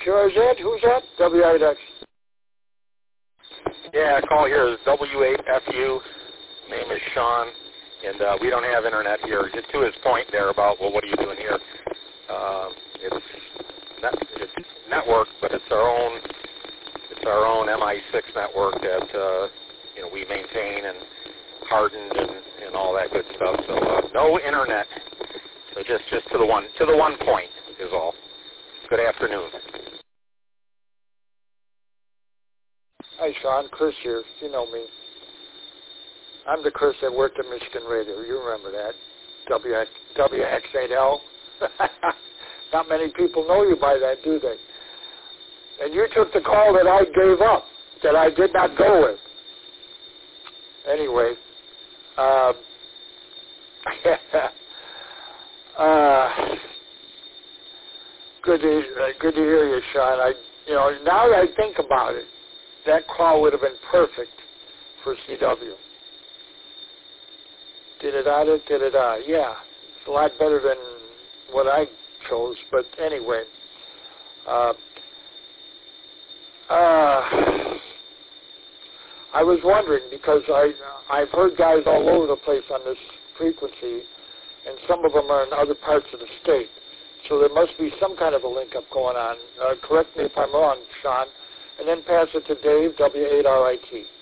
Sure is it. Who's that? W8X. Yeah, call here is W8FU. Name is Sean, and we don't have internet here. Just to his point there about, well, what are you doing here? It's network, but it's our own MI6 network that we maintain and hardened and all that good stuff. So no internet. So just to the one point is all. Good afternoon. Hi, Sean. Chris here. You know me. I'm the Chris that worked at Michigan Radio. You remember that. WX8L. Not many people know you by that, do they? And you took the call that I gave up, that I did not go with. Anyway, good to hear you, Sean. Now that I think about it, that call would have been perfect for CW. Did-it-da. Yeah, it's a lot better than what I chose. But anyway, I was wondering because I've heard guys all over the place on this frequency, and some of them are in other parts of the state. So there must be some kind of a link-up going on. Correct me if I'm wrong, Sean. And then pass it to Dave, W8RIT.